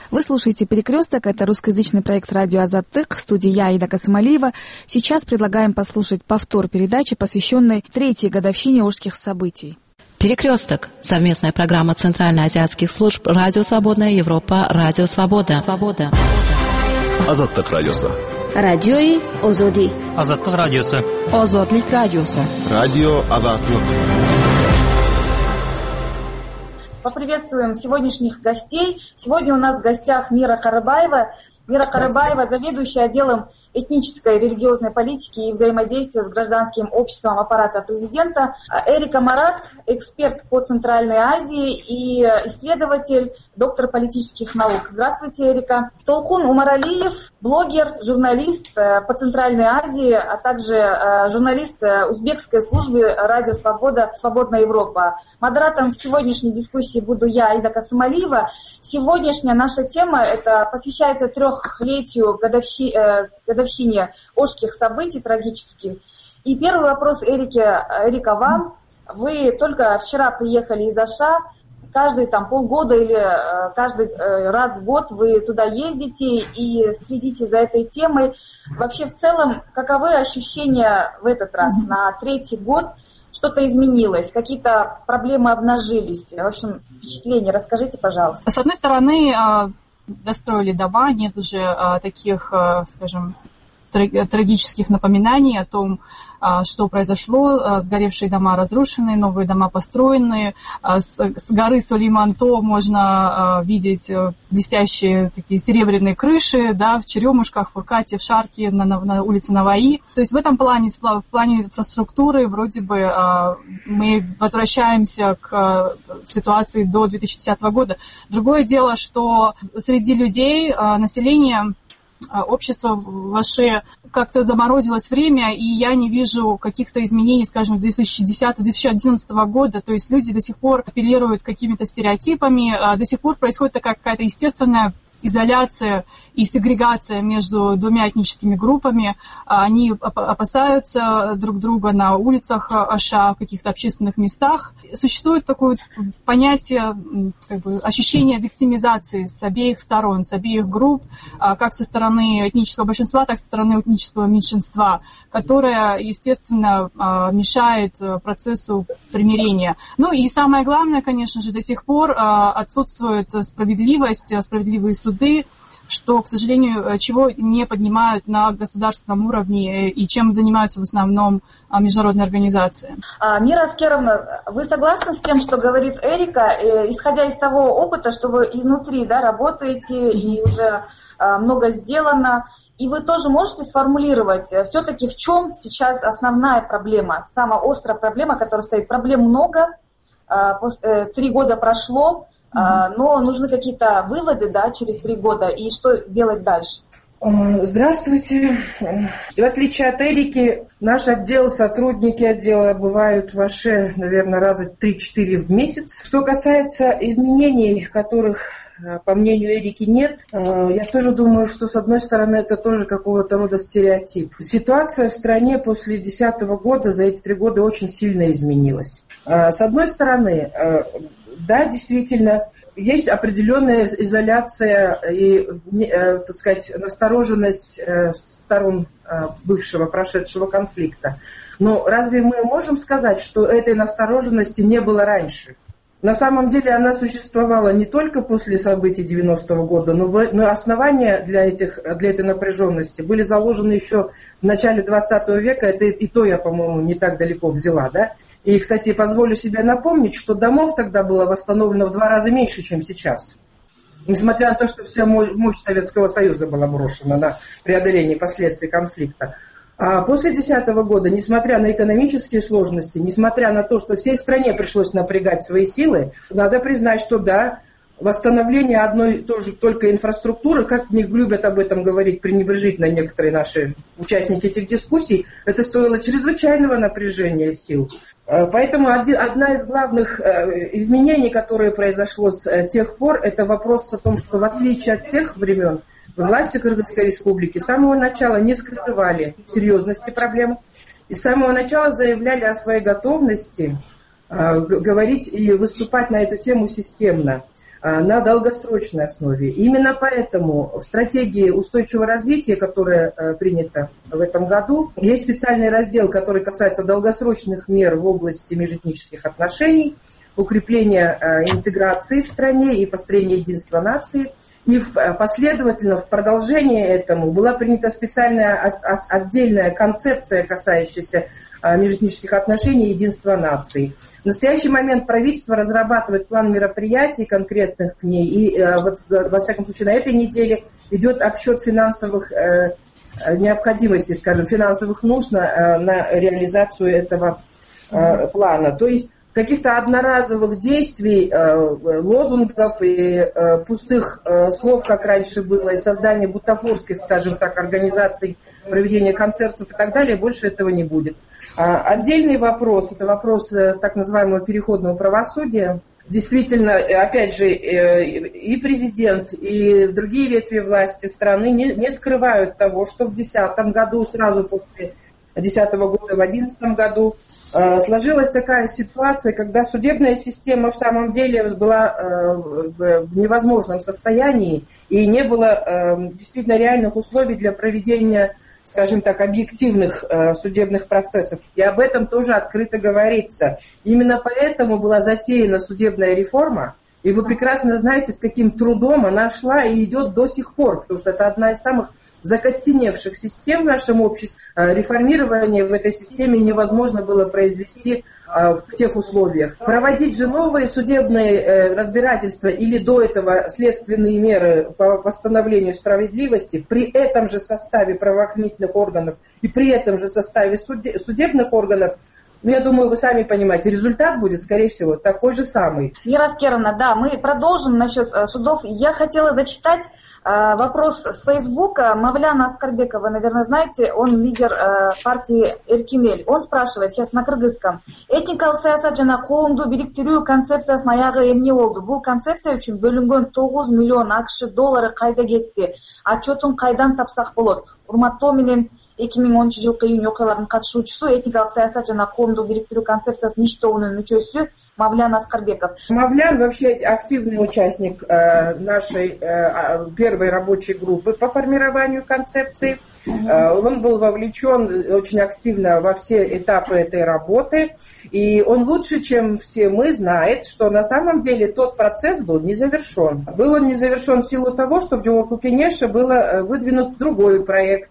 Вы слушаете «Перекресток». Это русскоязычный проект радио «Азаттык». В студии я, Аида Касымалиева. Сейчас предлагаем послушать повтор передачи, посвященной 3-й годовщине Ошских событий. «Перекресток» — совместная программа Центральноазиатских служб «Радио Свободная Европа», «Радио Свобода». «Азаттык» радиосы. Радиои Озоди. «Азаттык» радиосы. «Озодлик» радиосы. Радио «Азаттык». Поприветствуем сегодняшних гостей. Сегодня у нас в гостях Мира Карабаева. Мира Карабаева, заведующая отделом этнической и религиозной политики и взаимодействия с гражданским обществом аппарата президента. Эрика Марат, эксперт по Центральной Азии и исследователь, доктор политических наук. Здравствуйте, Эрика. Толкун Умаралиев, блогер, журналист по Центральной Азии, а также журналист узбекской службы «Радио Свобода», «Свободная Европа». Модератором сегодняшней дискуссии буду я, Аида Касымалиева. Сегодняшняя наша тема посвящается 3-летию годовщине Ошских событий трагических. И первый вопрос, Эрика, вам. Вы только вчера приехали из Оша. Каждые полгода или каждый раз в год вы туда ездите и следите за этой темой. Вообще, в целом, каковы ощущения в этот раз? На 3-й год что-то изменилось, какие-то проблемы обнажились? В общем, впечатления расскажите, пожалуйста. С одной стороны, достроили дома, нет уже таких, скажем, трагических напоминаний о том, что произошло. Сгоревшие дома разрушены, новые дома построены. С горы Сулейман-То можно видеть блестящие такие серебряные крыши, да, в Черемушках, в Фуркате, в Шарке, на улице Наваи. То есть в этом плане, в плане инфраструктуры, вроде бы мы возвращаемся к ситуации до 2010 года. Другое дело, что среди людей, населения, общество в Оше как-то заморозилось время, и я не вижу каких-то изменений, скажем, 2010-2011 года. То есть люди до сих пор апеллируют какими-то стереотипами, до сих пор происходит такая какая-то естественная изоляция и сегрегация между двумя этническими группами. Они опасаются друг друга на улицах Оша, в каких-то общественных местах. Существует такое понятие, ощущение виктимизации с обеих сторон, с обеих групп, как со стороны этнического большинства, так и со стороны этнического меньшинства, которое, естественно, мешает процессу примирения. Ну и самое главное, конечно же, до сих пор отсутствует справедливость, справедливые суды, что, к сожалению, чего не поднимают на государственном уровне и чем занимаются в основном международные организации. Мира Аскеровна, вы согласны с тем, что говорит Эрика, исходя из того опыта, что вы изнутри работаете и уже много сделано, и вы тоже можете сформулировать все-таки, в чем сейчас основная проблема, самая острая проблема, которая стоит? Проблем много, 3 года прошло, но нужны какие-то выводы, через 3 года, и что делать дальше? Здравствуйте. В отличие от Эрики, наш отдел, сотрудники отдела бывают в Оше, наверное, раза 3-4 в месяц. Что касается изменений, которых, по мнению Эрики, нет, я тоже думаю, что, с одной стороны, это тоже какого-то рода стереотип. Ситуация в стране после 2010 года за эти 3 года очень сильно изменилась. С одной стороны, да, действительно, есть определенная изоляция и, так сказать, настороженность сторон бывшего, прошедшего конфликта. Но разве мы можем сказать, что этой настороженности не было раньше? На самом деле она существовала не только после событий 90-го года, но основания для этой напряженности были заложены еще в начале 20 века. Это и то я, по-моему, не так далеко взяла, да? И, кстати, позволю себе напомнить, что домов тогда было восстановлено в 2 раза меньше, чем сейчас. Несмотря на то, что вся мощь Советского Союза была брошена на преодоление последствий конфликта. А после 2010 года, несмотря на экономические сложности, несмотря на то, что всей стране пришлось напрягать свои силы, надо признать, что да, восстановление одной тоже только инфраструктуры, как не любят об этом говорить пренебрежительно некоторые наши участники этих дискуссий, это стоило чрезвычайного напряжения сил. Поэтому одна из главных изменений, которое произошло с тех пор, это вопрос о том, что в отличие от тех времен, власти Кыргызской республики с самого начала не скрывали серьезности проблем и с самого начала заявляли о своей готовности говорить и выступать на эту тему системно. на долгосрочной основе. Именно поэтому в стратегии устойчивого развития, которая принята в этом году, есть специальный раздел, который касается долгосрочных мер в области межэтнических отношений, укрепления интеграции в стране и построения единства нации. И последовательно в продолжение этому была принята специальная отдельная концепция, касающаяся межэтнических отношений и единства наций. В настоящий момент правительство разрабатывает план мероприятий конкретных к ней, и во всяком случае на этой неделе идет обсчет финансовых необходимостей, скажем, финансовых нужд на реализацию этого плана. То есть каких-то одноразовых действий, лозунгов и пустых слов, как раньше было, и создания бутафорских, скажем так, организаций, проведения концертов и так далее, больше этого не будет. Отдельный вопрос, это вопрос так называемого переходного правосудия. Действительно, опять же, и президент, и другие ветви власти страны не скрывают того, что в 2010 году, сразу после 2010 года, в 2011 году, сложилась такая ситуация, когда судебная система в самом деле была в невозможном состоянии и не было действительно реальных условий для проведения, скажем так, объективных судебных процессов. И об этом тоже открыто говорится. Именно поэтому была затеяна судебная реформа, и вы прекрасно знаете, с каким трудом она шла и идет до сих пор, потому что это одна из самых закостеневших систем в нашем обществе. Реформирование в этой системе невозможно было произвести в тех условиях. Проводить же новые судебные разбирательства или до этого следственные меры по восстановлению справедливости при этом же составе правоохранительных органов и при этом же составе судебных органов, я думаю, вы сами понимаете, результат будет, скорее всего, такой же самый. Мира Аскеровна, да, мы продолжим насчет судов. Я хотела зачитать вопрос с Фейсбука. Мавляна Аскарбекова, вы, наверное, знаете, он лидер партии Эркинель. Он спрашивает сейчас на кыргызском. Этникалык саясат жана коомду бириктирүү концепциясынын аягы эмне болду? Бул концепция үчүн бөлүнгөн 9 миллион АКШ доллары кайда кетти? Отчетун кайдан тапсак болот? Урматтоо менен 2010 жылкы июнь окуяларынын катышуучусу, этникалык саясат жана коомду бириктирүү концепциясынын иш тобунун мүчөсү Мавлян Аскарбеков. Мавлян вообще активный участник нашей первой рабочей группы по формированию концепции. Он был вовлечен очень активно во все этапы этой работы. И он лучше, чем все мы, знает, что на самом деле тот процесс был не завершен. Был он не завершен в силу того, что в Жогорку Кенеше был выдвинут другой проект.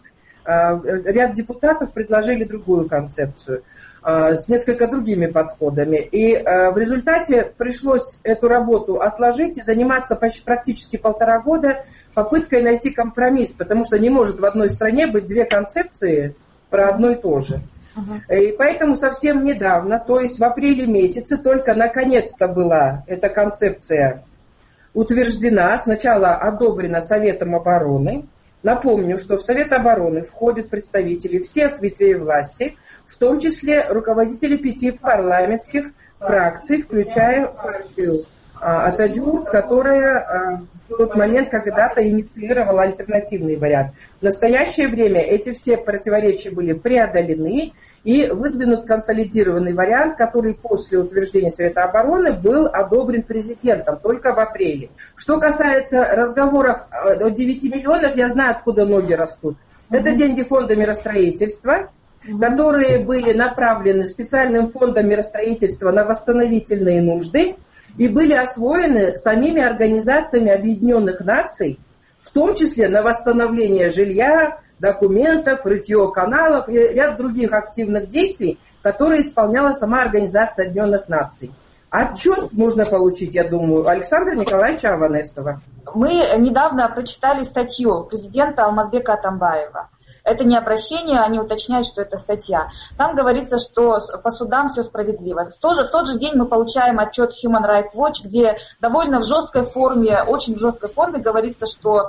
Ряд депутатов предложили другую концепцию с несколько другими подходами. И в результате пришлось эту работу отложить и заниматься практически 1,5 года попыткой найти компромисс, потому что не может в одной стране быть две концепции про одно и то же. И поэтому совсем недавно, то есть в апреле месяце, только наконец-то была эта концепция утверждена, сначала одобрена Советом обороны. Напомню, что в Совет обороны входят представители всех ветвей власти, в том числе руководители 5 парламентских фракций, включая партию Атаджурт, которая в тот момент когда-то инициировала альтернативный вариант. В настоящее время эти все противоречия были преодолены и выдвинут консолидированный вариант, который после утверждения Совета обороны был одобрен президентом только в апреле. Что касается разговоров о 9 миллионах, я знаю, откуда ноги растут. Это деньги фонда миростроительства, которые были направлены специальным фондом миростроительства на восстановительные нужды и были освоены самими организациями Объединенных Наций, в том числе на восстановление жилья, документов, рытье каналов и ряд других активных действий, которые исполняла сама Организация Объединенных Наций. Отчет можно получить, я думаю, Александра Николаевича Аванесова. Мы недавно прочитали статью президента Алмазбека Атамбаева. Это не обращение, они уточняют, что это статья. Там говорится, что по судам все справедливо. В тот же день мы получаем отчет Human Rights Watch, где довольно в жесткой форме, очень в жесткой форме говорится, что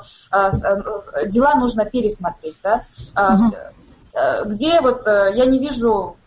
дела нужно пересмотреть. Да? Где вот я не вижу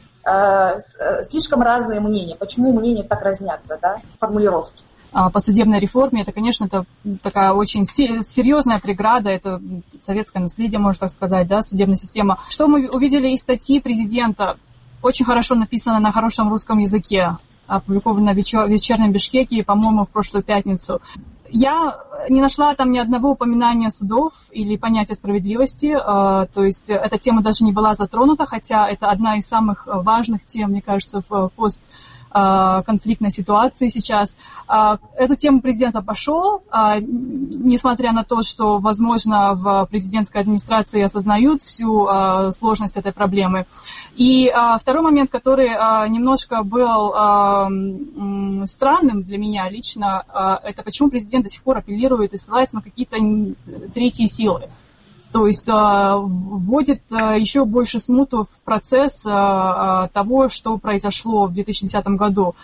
слишком разные мнения. Почему мнения так разнятся, да? Формулировки. По судебной реформе, это, конечно, это такая очень серьезная преграда, это советское наследие, можно так сказать, да, судебная система. Что мы увидели из статьи президента, очень хорошо написано на хорошем русском языке. опубликовано в вечернем Бишкеке, по-моему, в прошлую пятницу. Я не нашла там ни одного упоминания судов или понятия справедливости, то есть эта тема даже не была затронута, хотя это одна из самых важных тем, мне кажется, в постконфликтной ситуации сейчас. Эту тему президент обошел, несмотря на то, что, возможно, в президентской администрации осознают всю сложность этой проблемы. И второй момент, который немножко был странным для меня лично, это почему президент до сих пор апеллирует и ссылается на какие-то третьи силы. То есть вводит еще больше смуту в процесс того, что произошло в 2010 году.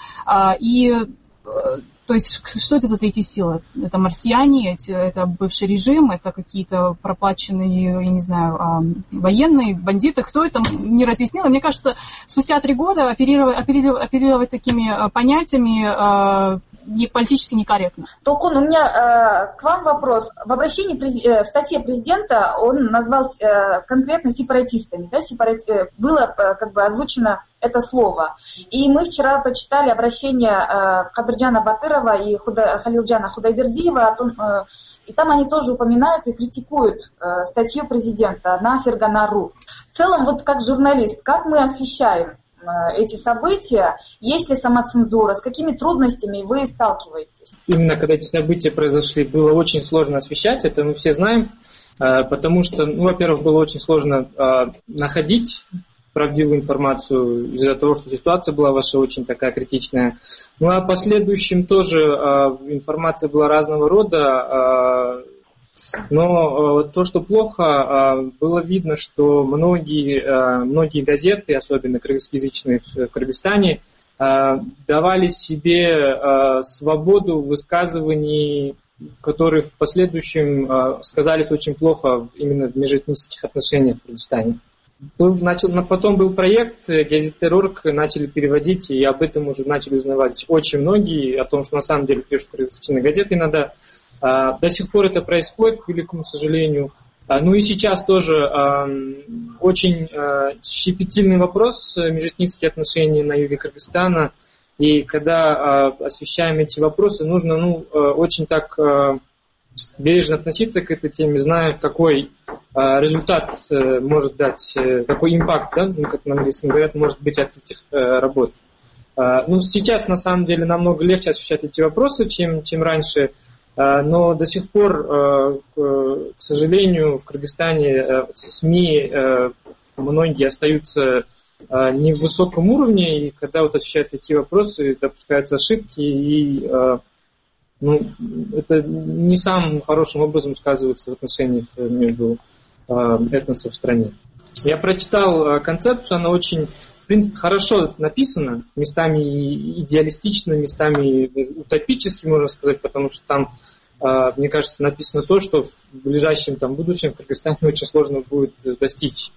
То есть что это за третьи силы? Это марсиане, это бывший режим, это какие-то проплаченные, я не знаю, военные, бандиты. Кто это, не разъяснил. И мне кажется, спустя 3 года оперировать такими понятиями политически некорректно. Толкун, у меня к вам вопрос. В обращении в статье президента он назвал конкретно сепаратистами. Да? Было как бы озвучено это слово. И мы вчера прочитали обращение Кадырджана Батырова и Халилджана Худайбердиева, и там они тоже упоминают и критикуют статью президента на Фергана.ру. В целом, вот как журналист, как мы освещаем эти события, есть ли самоцензура, с какими трудностями вы сталкиваетесь? Именно когда эти события произошли, было очень сложно освещать, это мы все знаем, потому что, во-первых, было очень сложно находить правдивую информацию из-за того, что ситуация была ваша очень такая критичная. Ну а в последующем тоже информация была разного рода, но то, что плохо, было видно, что многие газеты, особенно кыргызскоязычные в Кыргызстане, давали себе свободу высказываний, которые в последующем сказались очень плохо именно в межэтнических отношениях в Кыргызстане. Потом был проект «Газетерорг», начали переводить, и об этом уже начали узнавать очень многие, о том, что на самом деле пишут кыргызские газеты иногда. До сих пор это происходит, к великому сожалению. Ну и сейчас тоже очень щепетильный вопрос межэтнические отношения на юге Кыргызстана. И когда освещаем эти вопросы, нужно очень так бережно относиться к этой теме, зная, какой результат может дать, какой импакт, да, как на английском говорят, может быть от этих работ. Сейчас на самом деле намного легче освещать эти вопросы, чем раньше. Но до сих пор, к сожалению, в Кыргызстане СМИ многие остаются не в высоком уровне, и когда освещают такие вопросы, допускаются ошибки, и это не самым хорошим образом сказывается в отношениях между этносов в стране. Я прочитал концепцию, она очень, в принципе, хорошо написана, местами идеалистично, местами утопически, можно сказать, потому что там, мне кажется, написано то, что в ближайшем будущем в Кыргызстане очень сложно будет достичь.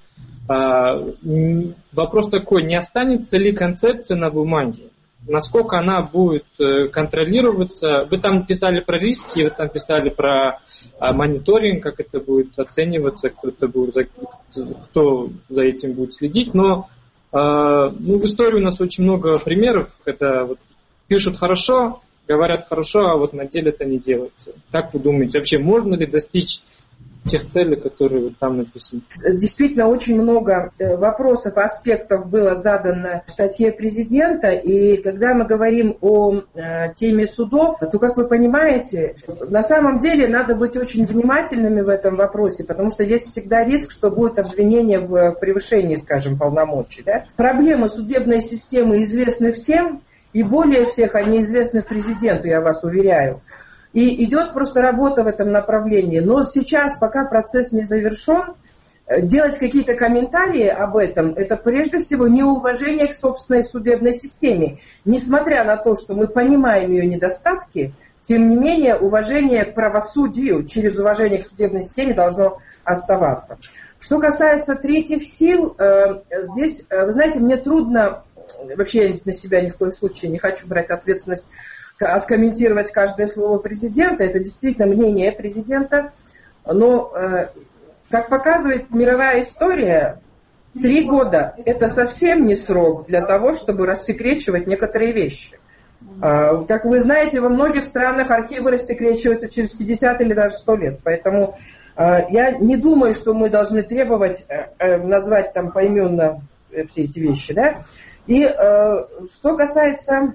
Вопрос такой, не останется ли концепция на бумаге? Насколько она будет контролироваться? Вы там писали про риски, вы там писали про мониторинг, как это будет оцениваться, кто за этим будет следить. Но в истории у нас очень много примеров, когда пишут хорошо, говорят хорошо, а на деле это не делается. Как вы думаете, вообще можно ли достичь тех целей, которые там написаны? Действительно, очень много вопросов, аспектов было задано в статье президента. И когда мы говорим о теме судов, то, как вы понимаете, на самом деле надо быть очень внимательными в этом вопросе, потому что есть всегда риск, что будет обвинение в превышении, скажем, полномочий. Да? Проблемы судебной системы известны всем, и более всех они известны президенту, я вас уверяю. И идет просто работа в этом направлении. Но сейчас, пока процесс не завершен, делать какие-то комментарии об этом, это прежде всего неуважение к собственной судебной системе. Несмотря на то, что мы понимаем ее недостатки, тем не менее уважение к правосудию через уважение к судебной системе должно оставаться. Что касается третьих сил, здесь, вы знаете, мне трудно, вообще я на себя ни в коем случае не хочу брать ответственность, откомментировать каждое слово президента, это действительно мнение президента, но, как показывает мировая история, 3 года – это совсем не срок для того, чтобы рассекречивать некоторые вещи. Как вы знаете, во многих странах архивы рассекречиваются через 50 или даже 100 лет. Поэтому я не думаю, что мы должны требовать назвать там поименно все эти вещи. Да? И что касается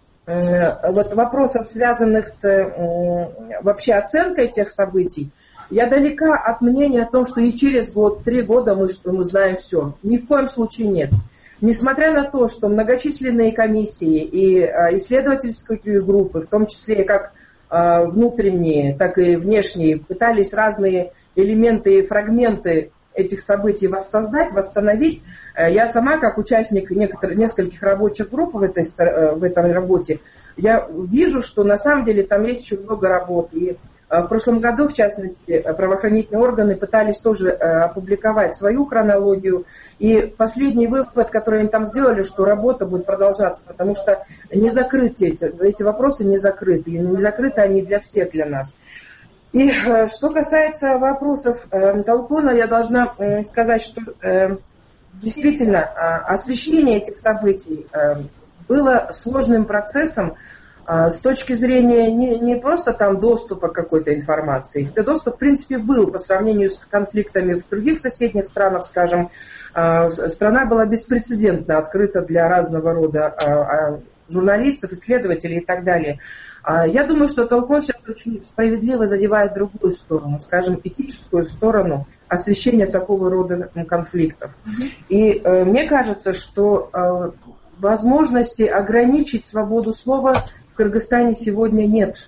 вот вопросов, связанных с вообще оценкой тех событий, я далека от мнения о том, что и через год, 3 года мы знаем все. Ни в коем случае нет. Несмотря на то, что многочисленные комиссии и исследовательские группы, в том числе как внутренние, так и внешние, пытались разные элементы и фрагменты этих событий воссоздать, восстановить, я сама, как участник нескольких рабочих групп в этой работе, я вижу, что на самом деле там есть еще много работы. И в прошлом году, в частности, правоохранительные органы пытались тоже опубликовать свою хронологию. И последний вывод, который они там сделали, что работа будет продолжаться, потому что не закрыты эти вопросы, не закрыты. И не закрыты они для всех, для нас. И что касается вопросов Толкуна, я должна сказать, что действительно освещение этих событий было сложным процессом с точки зрения не просто там доступа к какой-то информации. Этот доступ, в принципе, был по сравнению с конфликтами в других соседних странах, скажем. Страна была беспрецедентно открыта для разного рода журналистов, исследователей и так далее. Я думаю, что Толкун сейчас очень справедливо задевает другую сторону, скажем, этическую сторону освещения такого рода конфликтов. И мне кажется, что возможности ограничить свободу слова в Кыргызстане сегодня нет.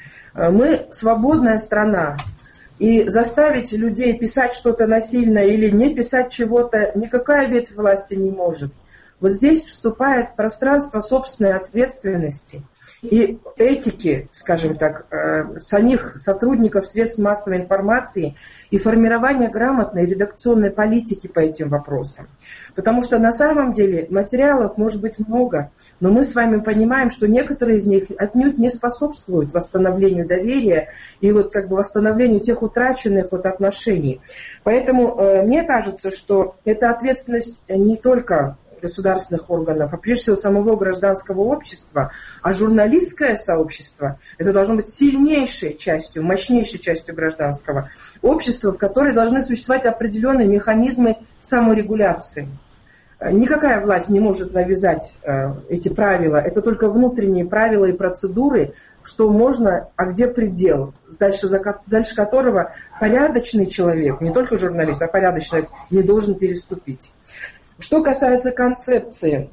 Мы свободная страна, и заставить людей писать что-то насильно или не писать чего-то никакая ветвь власти не может. Вот здесь вступает пространство собственной ответственности и этики, скажем так, самих сотрудников средств массовой информации и формирования грамотной редакционной политики по этим вопросам. Потому что на самом деле материалов может быть много, но мы с вами понимаем, что некоторые из них отнюдь не способствуют восстановлению доверия и вот как бы восстановлению тех утраченных вот отношений. Поэтому мне кажется, что эта ответственность не только государственных органов, а прежде всего самого гражданского общества, а журналистское сообщество, это должно быть сильнейшей частью, мощнейшей частью гражданского общества, в которой должны существовать определенные механизмы саморегуляции. Никакая власть не может навязать эти правила, это только внутренние правила и процедуры, что можно, а где предел, дальше которого порядочный человек, не только журналист, а порядочный человек не должен переступить. Что касается концепции,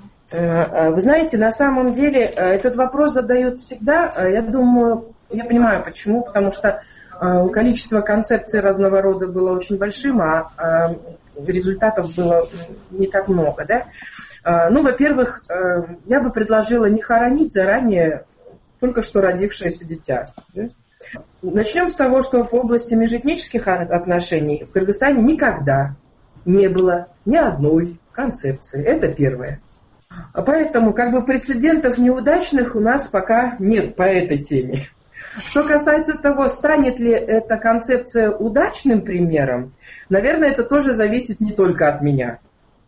вы знаете, на самом деле этот вопрос задают всегда. Я думаю, я понимаю почему, потому что количество концепций разного рода было очень большим, а результатов было не так много. Да? Ну, во-первых, я бы предложила не хоронить заранее только что родившееся дитя. Да? Начнем с того, что в области межэтнических отношений в Кыргызстане никогда не было ни одной концепции. Это первое. Поэтому как бы прецедентов неудачных у нас пока нет по этой теме. Что касается того, станет ли эта концепция удачным примером, наверное, это тоже зависит не только от меня,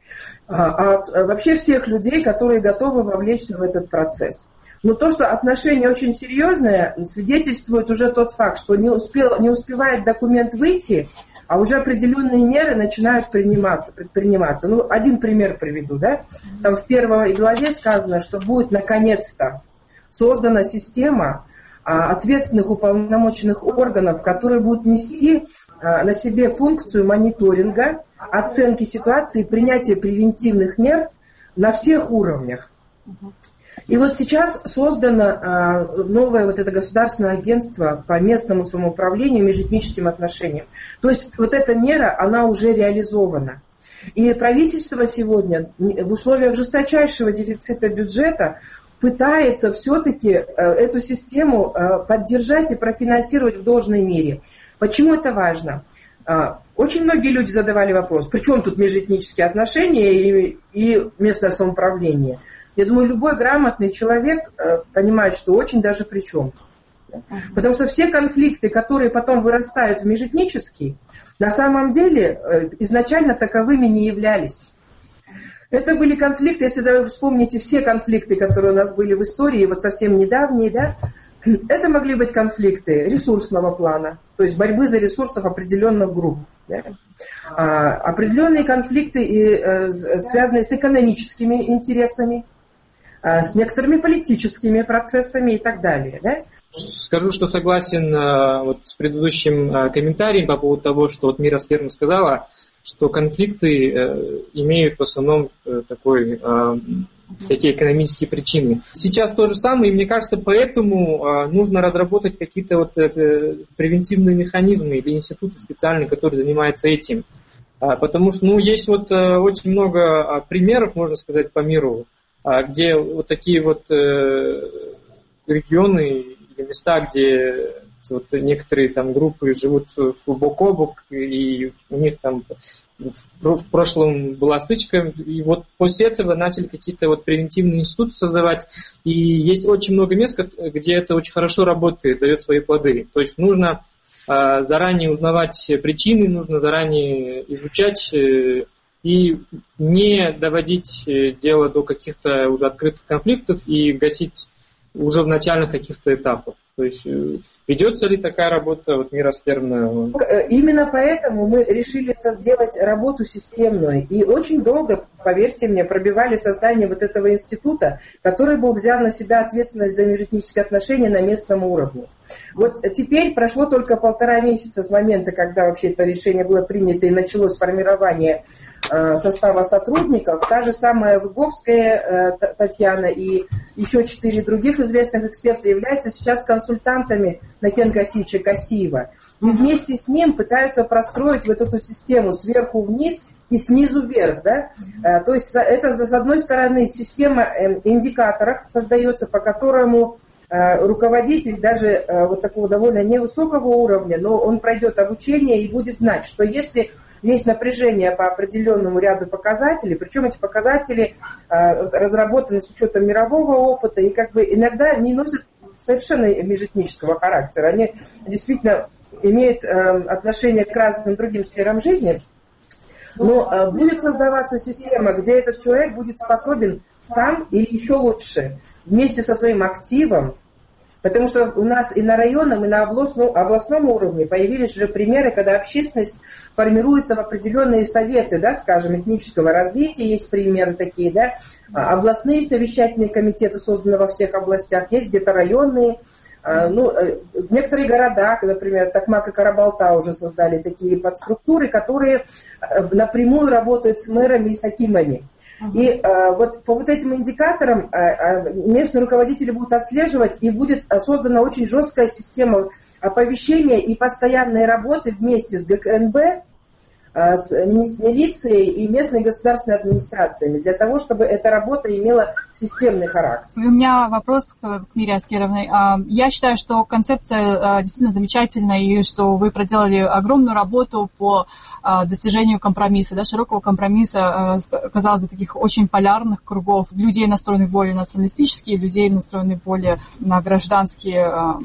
а от вообще всех людей, которые готовы вовлечься в этот процесс. Но то, что отношение очень серьезное, свидетельствует уже тот факт, что не успевает документ выйти, а уже определенные меры начинают предприниматься. Ну, один пример приведу, да? Там в первой главе сказано, что будет наконец-то создана система ответственных уполномоченных органов, которые будут нести на себе функцию мониторинга, оценки ситуации, принятия превентивных мер на всех уровнях. И вот сейчас создано новое вот это государственное агентство по местному самоуправлению и межэтническим отношениям. То есть вот эта мера, она уже реализована. И правительство сегодня в условиях жесточайшего дефицита бюджета пытается все-таки эту систему поддержать и профинансировать в должной мере. Почему это важно? Очень многие люди задавали вопрос, при чем тут межэтнические отношения и местное самоуправление? Я думаю, любой грамотный человек понимает, что очень даже при чем. Потому что все конфликты, которые потом вырастают в межэтнические, на самом деле изначально таковыми не являлись. Это были конфликты, если вы вспомните все конфликты, которые у нас были в истории, вот совсем недавние, да, это могли быть конфликты ресурсного плана, то есть борьбы за ресурсов определенных групп. Да. Определенные конфликты, связанные с экономическими интересами, с некоторыми политическими процессами и так далее. Да. Скажу, что согласен вот с предыдущим комментарием по поводу того, что вот Мира Стерн сказала, что конфликты имеют в основном такие экономические причины. Сейчас то же самое, и мне кажется, поэтому нужно разработать какие-то вот превентивные механизмы или институты специальные, которые занимаются этим. Потому что, есть вот очень много примеров, можно сказать, по миру, где вот такие вот регионы или места, где вот некоторые там группы живут бок о бок, и у них там в прошлом была стычка, и вот после этого начали какие-то вот превентивные институты создавать, и есть очень много мест, где это очень хорошо работает, дает свои плоды. То есть нужно заранее узнавать причины, нужно заранее изучать и не доводить дело до каких-то уже открытых конфликтов и гасить уже в начальных каких-то этапах. То есть ведется ли такая работа вот Мира Стерн? Именно поэтому мы решили сделать работу системную. И очень долго, поверьте мне, пробивали создание вот этого института, который был взял на себя ответственность за межэтнические отношения на местном уровне. Вот теперь прошло только 1,5 месяца с момента, когда вообще это решение было принято и началось формирование состава сотрудников. Та же самая Выговская Татьяна и еще 4 других известных эксперта являются сейчас консультантами Накен Касича Касиева. И вместе с ним пытаются простроить вот эту систему сверху вниз и снизу вверх. Да? То есть это, с одной стороны, система индикаторов создается, по которому руководитель даже вот такого довольно невысокого уровня, но он пройдет обучение и будет знать, что если есть напряжение по определенному ряду показателей, причем эти показатели разработаны с учетом мирового опыта и как бы иногда не носят совершенно межэтнического характера. Они действительно имеют отношение к разным другим сферам жизни, но будет создаваться система, где этот человек будет способен там или еще лучше вместе со своим активом. Потому что у нас и на районном, и на областном уровне появились уже примеры, когда общественность формируется в определенные советы, да, скажем, этнического развития, есть примеры такие, да, областные совещательные комитеты созданы во всех областях, есть где-то районные, некоторые города, например, Токмак и Карабалта уже создали такие подструктуры, которые напрямую работают с мэрами и с акимами. И вот по вот этим индикаторам местные руководители будут отслеживать, и будет создана очень жесткая система оповещения и постоянной работы вместе с ГКНБ, с милицией и местной государственной администрациями, для того, чтобы эта работа имела системный характер. У меня вопрос к Мире Аскеровне. Я считаю, что концепция действительно замечательная, и что вы проделали огромную работу по достижению компромисса, да, широкого компромисса, казалось бы, таких очень полярных кругов, людей, настроенных более националистически, людей, настроенных более на гражданские,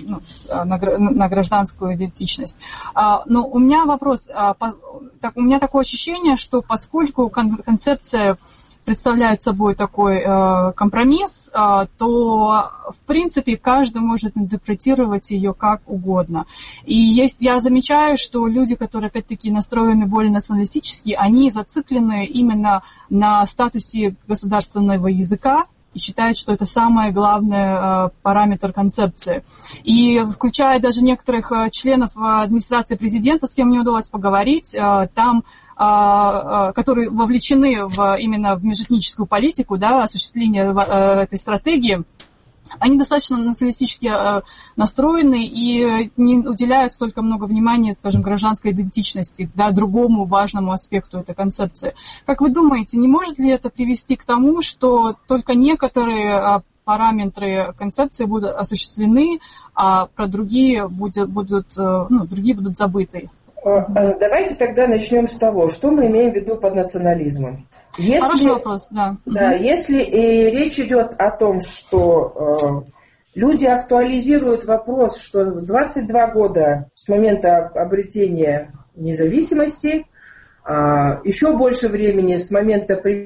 на гражданскую идентичность. Но у меня вопрос. У меня такое ощущение, что поскольку концепция представляет собой такой компромисс, то, в принципе, каждый может интерпретировать ее как угодно. И я замечаю, что люди, которые, опять-таки, настроены более националистически, они зациклены именно на статусе государственного языка, и считают, что это самый главный параметр концепции. И включая даже некоторых членов администрации президента, с кем мне удалось поговорить, там, которые вовлечены именно в межэтническую политику, да, осуществление этой стратегии, они достаточно националистически настроены и не уделяют столько много внимания, скажем, гражданской идентичности, да, другому важному аспекту этой концепции. Как вы думаете, не может ли это привести к тому, что только некоторые параметры концепции будут осуществлены, а про другие будут забыты? Давайте тогда начнем с того, что мы имеем в виду под национализмом. Хороший вопрос, да. Да, если речь идет о том, что люди актуализируют вопрос, что 22 года с момента обретения независимости, еще больше времени с момента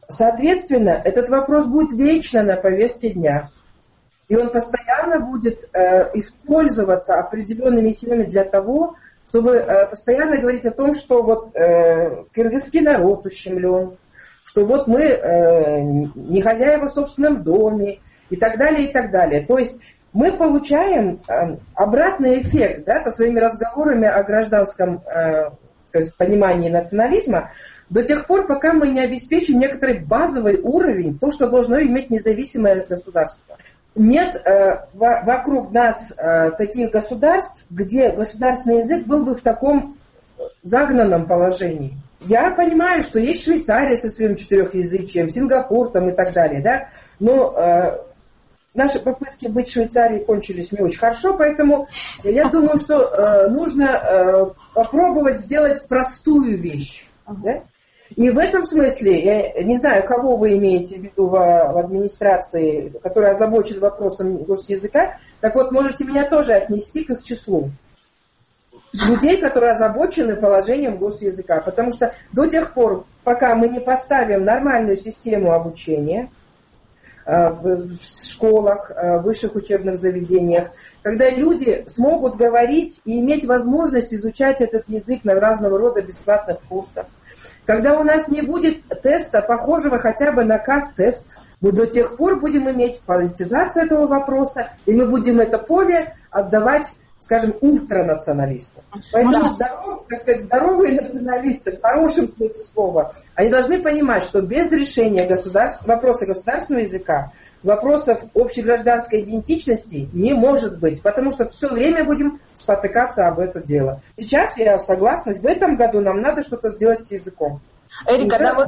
Соответственно, этот вопрос будет вечно на повестке дня. И он постоянно будет использоваться определенными силами для того, чтобы постоянно говорить о том, что вот кыргызский народ ущемлен, что вот мы не хозяева в собственном доме и так далее, и так далее. То есть мы получаем обратный эффект, да, со своими разговорами о гражданском понимании национализма до тех пор, пока мы не обеспечим некоторый базовый уровень, то, что должно иметь независимое государство. Нет вокруг нас таких государств, где государственный язык был бы в таком загнанном положении. Я понимаю, что есть Швейцария со своим четырехязычием, Сингапур там и так далее, да, но наши попытки быть Швейцарией кончились не очень хорошо, поэтому я думаю, что нужно попробовать сделать простую вещь. Да? И в этом смысле, я не знаю, кого вы имеете в виду в администрации, которая озабочена вопросом госязыка, так вот, можете меня тоже отнести к их числу. Людей, которые озабочены положением госязыка. Потому что до тех пор, пока мы не поставим нормальную систему обучения в школах, в высших учебных заведениях, когда люди смогут говорить и иметь возможность изучать этот язык на разного рода бесплатных курсах, когда у нас не будет теста, похожего хотя бы на КАС-тест, мы до тех пор будем иметь политизацию этого вопроса, и мы будем это поле отдавать, скажем, ультранационалистам. Поэтому здоровые националисты, в хорошем смысле слова, они должны понимать, что без решения вопроса государственного языка, вопросов общегражданской идентичности не может быть, потому что все время будем спотыкаться об это дело. Сейчас я согласна, в этом году нам надо что-то сделать с языком. Эрика, да,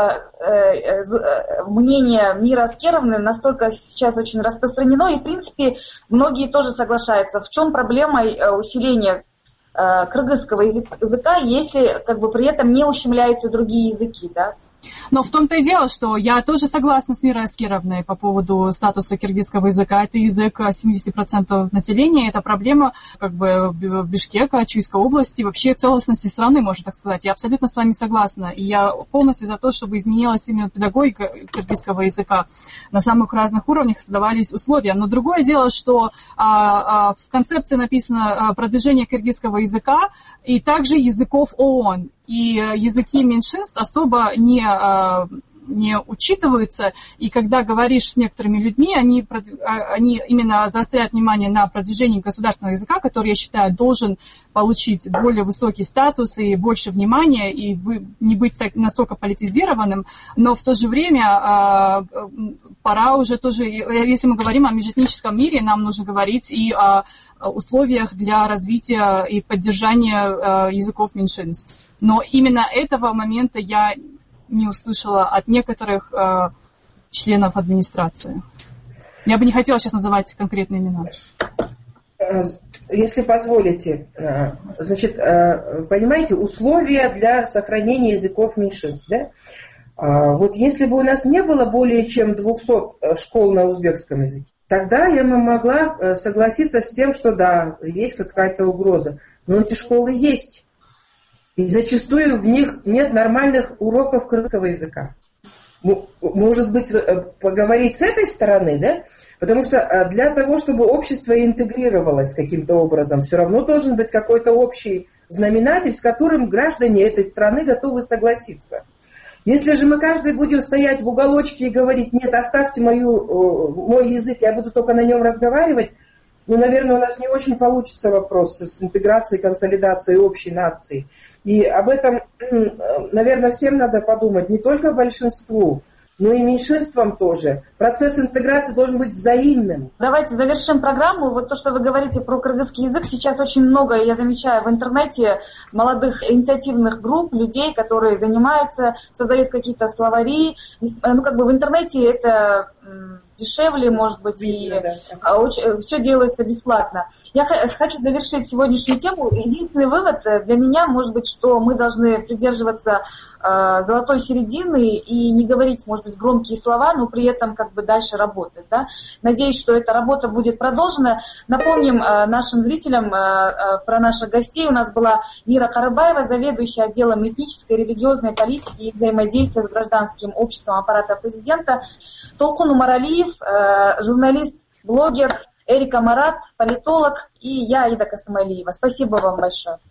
вот мнение Мира Аскеровны настолько сейчас очень распространено, и, в принципе, многие тоже соглашаются. В чем проблема усиления кыргызского языка, если как бы при этом не ущемляются другие языки, да? Но в том-то и дело, что я тоже согласна с Мирой Аскеровной по поводу статуса киргизского языка. Это язык 70% населения, это проблема как бы Бишкека, Чуйской области, вообще целостности страны, можно так сказать. Я абсолютно с вами согласна. И я полностью за то, чтобы изменилась именно педагогика киргизского языка. На самых разных уровнях создавались условия. Но другое дело, что в концепции написано продвижение киргизского языка и также языков ООН. И языки меньшинств особо не учитываются, и когда говоришь с некоторыми людьми, они именно заостряют внимание на продвижении государственного языка, который, я считаю, должен получить более высокий статус и больше внимания, и не быть настолько политизированным, но в то же время пора уже тоже, если мы говорим о межэтническом мире, нам нужно говорить и о условиях для развития и поддержания языков меньшинств. Но именно этого момента я не услышала от некоторых членов администрации. Я бы не хотела сейчас называть конкретные имена. Если позволите, значит, понимаете, условия для сохранения языков меньшинств, да? Вот если бы у нас не было более чем 200 школ на узбекском языке, тогда я бы могла согласиться с тем, что да, есть какая-то угроза. Но эти школы есть. И зачастую в них нет нормальных уроков кыргызского языка. Может быть, поговорить с этой стороны, да? Потому что для того, чтобы общество интегрировалось каким-то образом, все равно должен быть какой-то общий знаменатель, с которым граждане этой страны готовы согласиться. Если же мы каждый будем стоять в уголочке и говорить, нет, оставьте мой язык, я буду только на нем разговаривать, ну, наверное, у нас не очень получится вопрос с интеграцией, консолидацией общей нации. И об этом, наверное, всем надо подумать, не только большинству, но и меньшинствам тоже. Процесс интеграции должен быть взаимным. Давайте завершим программу. Вот то, что вы говорите про кыргызский язык, сейчас очень много, я замечаю, в интернете молодых инициативных групп, людей, которые занимаются, создают какие-то словари. Ну, как бы в интернете это дешевле, может быть, и все делается бесплатно. Я хочу завершить сегодняшнюю тему. Единственный вывод для меня, может быть, что мы должны придерживаться золотой середины и не говорить, может быть, громкие слова, но при этом как бы дальше работать. Да? Надеюсь, что эта работа будет продолжена. Напомним нашим зрителям про наших гостей. У нас была Мира Карыбаева, заведующая отделом этнической и религиозной политики и взаимодействия с гражданским обществом аппарата президента, Толкун Умаралиев, журналист, блогер, Эрика Марат, политолог, и я, Аида Касымалиева. Спасибо вам большое.